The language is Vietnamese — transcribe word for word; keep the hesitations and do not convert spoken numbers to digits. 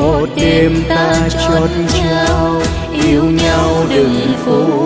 một đêm ta chót trao yêu nhau đừng phụ